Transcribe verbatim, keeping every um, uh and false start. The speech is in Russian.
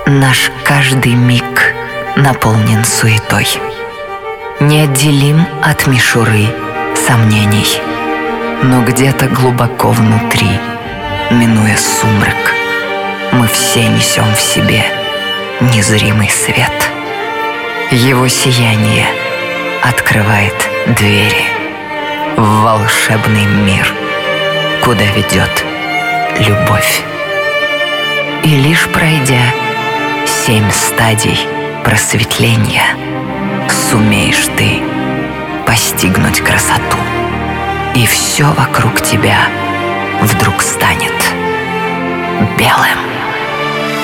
Наш каждый миг наполнен суетой, неотделим от мишуры сомнений. Но где-то глубоко внутри, минуя сумрак, мы все несем в себе незримый свет. Его сияние открывает двери в волшебный мир, куда ведет любовь. И лишь пройдя семь стадий просветления, сумеешь ты постигнуть красоту, и все вокруг тебя вдруг станет белым.